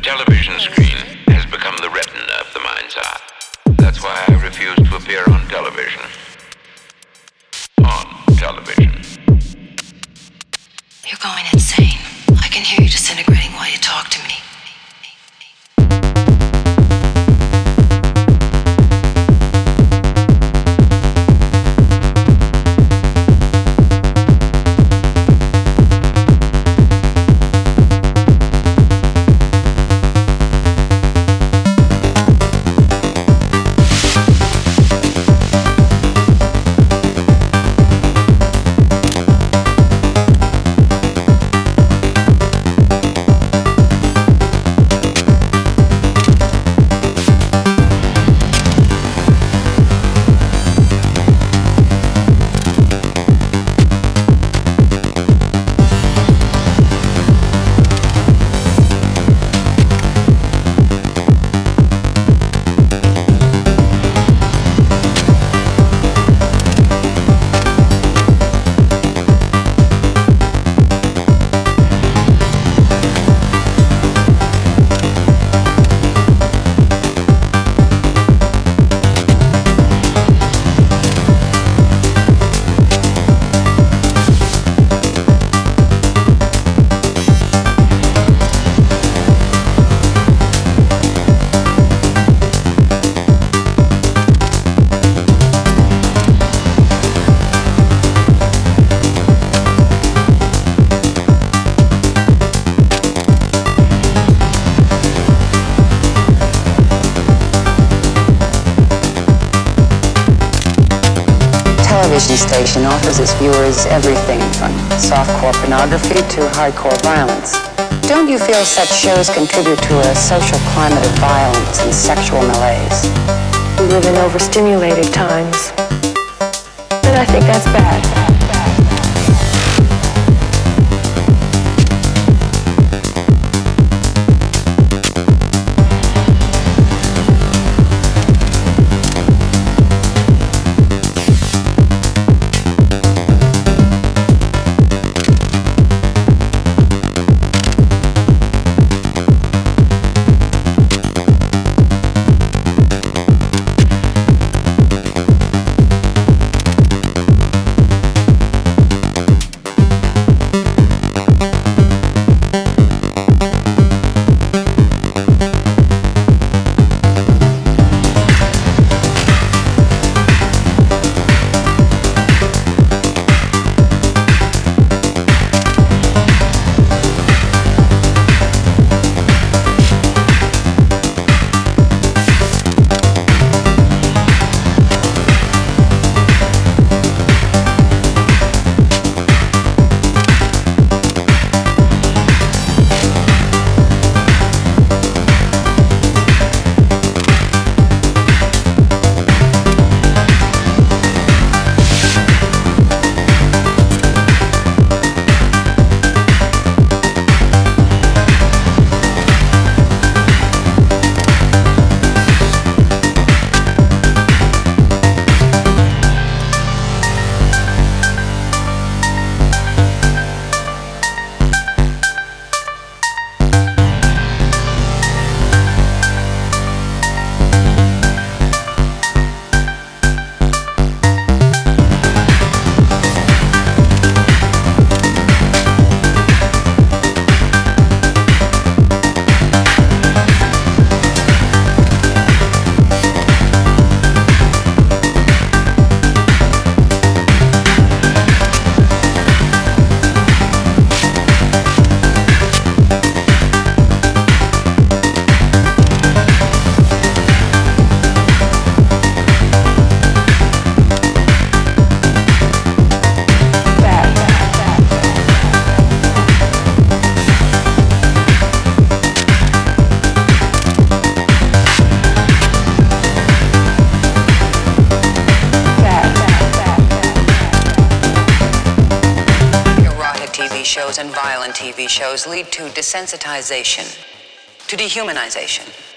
television screen has become the retina of the mind's eye. That's why I refuse to appear on television. On television. You're going insane. I can hear you disintegrating while you talk to me. Television station offers its viewers everything from softcore pornography to hardcore violence. Don't you feel such shows contribute to a social climate of violence and sexual malaise? We live in overstimulated times, and I think that's bad. Shows and violent TV shows lead to desensitization, to dehumanization.